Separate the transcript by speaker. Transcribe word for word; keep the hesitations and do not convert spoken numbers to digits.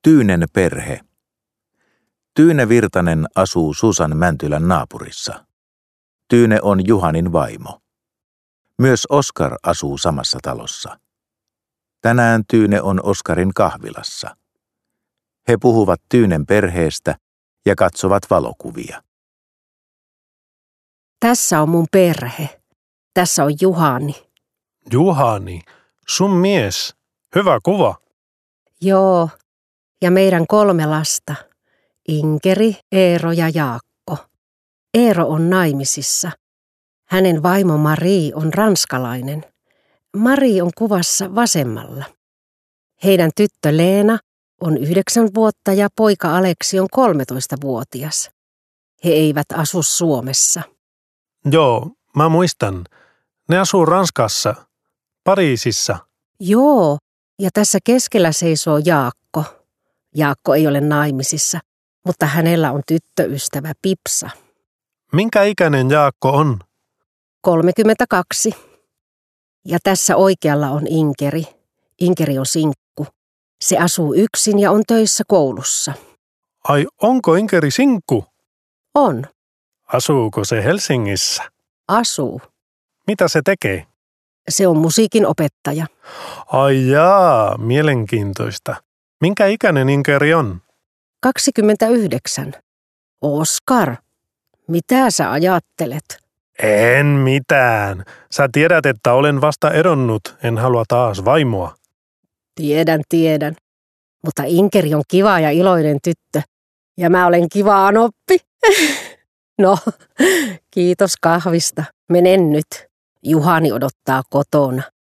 Speaker 1: Tyynen perhe. Tyyne Virtanen asuu Susan Mäntylän naapurissa. Tyyne on Juhanin vaimo. Myös Oskar asuu samassa talossa. Tänään Tyyne on Oskarin kahvilassa. He puhuvat Tyynen perheestä ja katsovat valokuvia.
Speaker 2: Tässä on mun perhe. Tässä on Juhani.
Speaker 3: Juhani, sun mies. Hyvä kuva.
Speaker 2: Joo, ja meidän kolme lasta. Inkeri, Eero ja Jaakko. Eero on naimisissa. Hänen vaimo Marie on ranskalainen. Marie on kuvassa vasemmalla. Heidän tyttö Leena on yhdeksän vuotta ja poika Aleksi on kolmetoistavuotias. He eivät asu Suomessa.
Speaker 3: Joo, mä muistan. Ne asuu Ranskassa, Pariisissa.
Speaker 2: Joo, ja tässä keskellä seisoo Jaakko. Jaakko ei ole naimisissa, mutta hänellä on tyttöystävä Pipsa.
Speaker 3: Minkä ikäinen Jaakko on?
Speaker 2: kolmekymmentäkaksi. Ja tässä oikealla on Inkeri. Inkeri on sinkku. Se asuu yksin ja on töissä koulussa.
Speaker 3: Ai, onko Inkeri sinkku?
Speaker 2: On.
Speaker 3: Asuuko se Helsingissä?
Speaker 2: Asuu.
Speaker 3: Mitä se tekee?
Speaker 2: Se on musiikin opettaja.
Speaker 3: Ai jaa, mielenkiintoista. Minkä ikäinen Inkeri on?
Speaker 2: kaksikymmentäyhdeksän. Oskar, mitä sä ajattelet?
Speaker 3: En mitään. Sä tiedät, että olen vasta eronnut. En halua taas vaimoa.
Speaker 2: Tiedän, tiedän. Mutta Inkeri on kiva ja iloinen tyttö. Ja mä olen kiva anoppi. No, kiitos kahvista. Menen nyt. Juhani odottaa kotona.